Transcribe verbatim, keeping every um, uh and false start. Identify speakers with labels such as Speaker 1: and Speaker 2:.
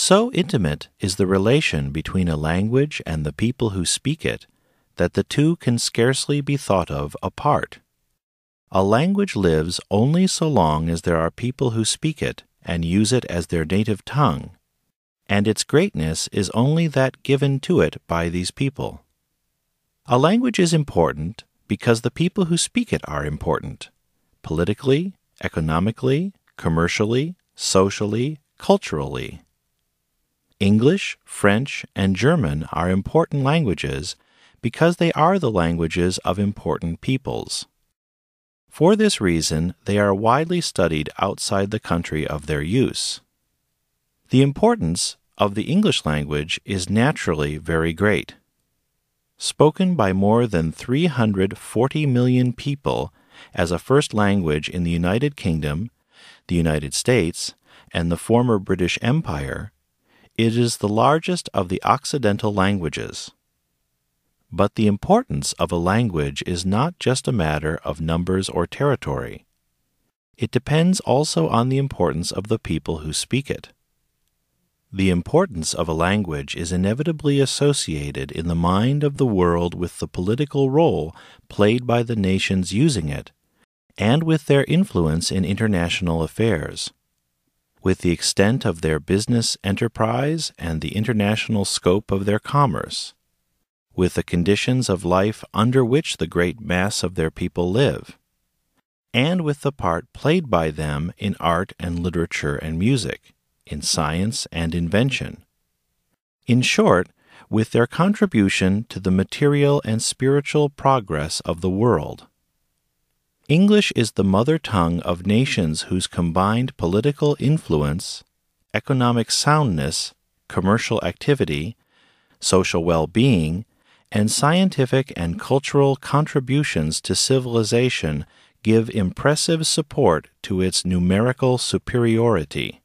Speaker 1: So intimate is the relation between a language and the people who speak it that the two can scarcely be thought of apart. A language lives only so long as there are people who speak it and use it as their native tongue, and its greatness is only that given to it by these people. A language is important because the people who speak it are important, politically, economically, commercially, socially, culturally. English, French, and German are important languages because they are the languages of important peoples. For this reason, they are widely studied outside the country of their use. The importance of the English language is naturally very great. Spoken by more than three hundred forty million people as a first language in the United Kingdom, the United States, and the former British Empire, it is the largest of the Occidental languages. But the importance of a language is not just a matter of numbers or territory. It depends also on the importance of the people who speak it. The importance of a language is inevitably associated in the mind of the world with the political role played by the nations using it, and with their influence in international affairs, with the extent of their business enterprise and the international scope of their commerce, with the conditions of life under which the great mass of their people live, and with the part played by them in art and literature and music, in science and invention. In short, with their contribution to the material and spiritual progress of the world. English is the mother tongue of nations whose combined political influence, economic soundness, commercial activity, social well-being, and scientific and cultural contributions to civilization give impressive support to its numerical superiority.